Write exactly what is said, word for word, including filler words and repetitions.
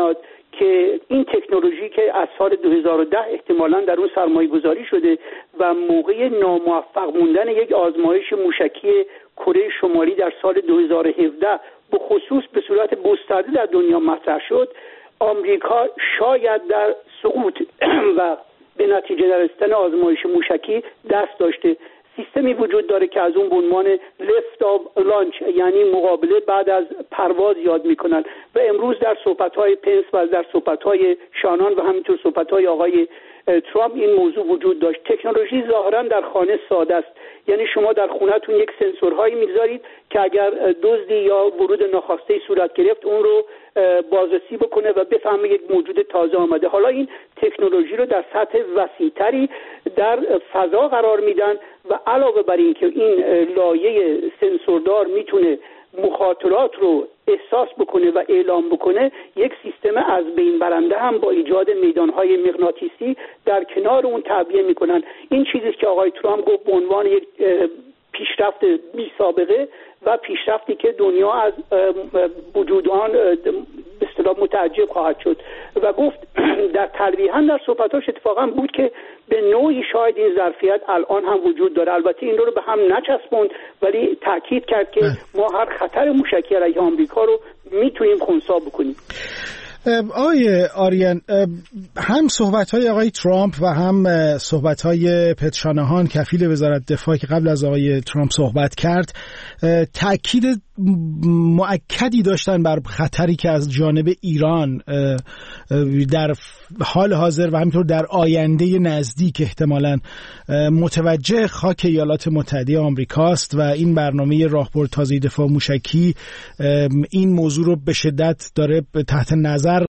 میاد که این تکنولوژی که از سال دو هزار و ده احتمالاً در اون سرمایه گذاری شده و موقع ناموفق موندن یک آزمایش موشکی کره شمالی در سال دو هزار و هفده به خصوص به صورت گسترده در دنیا مطرح شد، آمریکا شاید در سقوط و به نتیجه رسیدن آزمایش موشکی دست داشته. سیستمی وجود داره که از اون به عنوان لفت آف لانچ، یعنی مقابله بعد از پرواز یاد میکنن و امروز در صحبت‌های پنس و در صحبت‌های شانان و همینطور صحبت‌های آقای ترامپ این موضوع وجود داشت. تکنولوژی ظاهراً در خانه ساده است، یعنی شما در خونه‌تون یک سنسورهایی میذارید که اگر دزدی یا ورود ناخواسته صورت گرفت اون رو بازرسی بکنه و بفهمه یک موجود تازه آمده. حالا این تکنولوژی رو در سطح وسیع‌تری در فضا قرار میدن و علاوه بر این که این لایه سنسوردار میتونه مخاطرات رو احساس بکنه و اعلام بکنه، یک سیستم از بین برنده هم با ایجاد میدانهای مغناطیسی در کنار اون تعبیه میکنن. این چیزی که آقای ترامپ گفت به عنوان یک پیشرفت بی سابقه و پیشرفتی که دنیا از وجود آن به اصطلاح متعجب خواهد شد و گفت در تلویحاً در صحبتاش اتفاقا بود که به نوعی شاید این ظرفیت الان هم وجود داره. البته این رو به هم نچسبوند، ولی تاکید کرد که ما هر خطر موشکی علیه آمریکا رو میتونیم خنثی بکنیم. آقای آریان، هم صحبت‌های آقای ترامپ و هم صحبت‌های پت شانهان کفیل وزارت دفاع که قبل از آقای ترامپ صحبت کرد تأکید مؤکدی داشتن بر خطری که از جانب ایران در حال حاضر و همینطور در آینده نزدیک احتمالاً متوجه خاک ایالات متحده آمریکاست و این برنامه راهبرد تازه دفاع موشکی این موضوع رو به شدت داره تحت نظر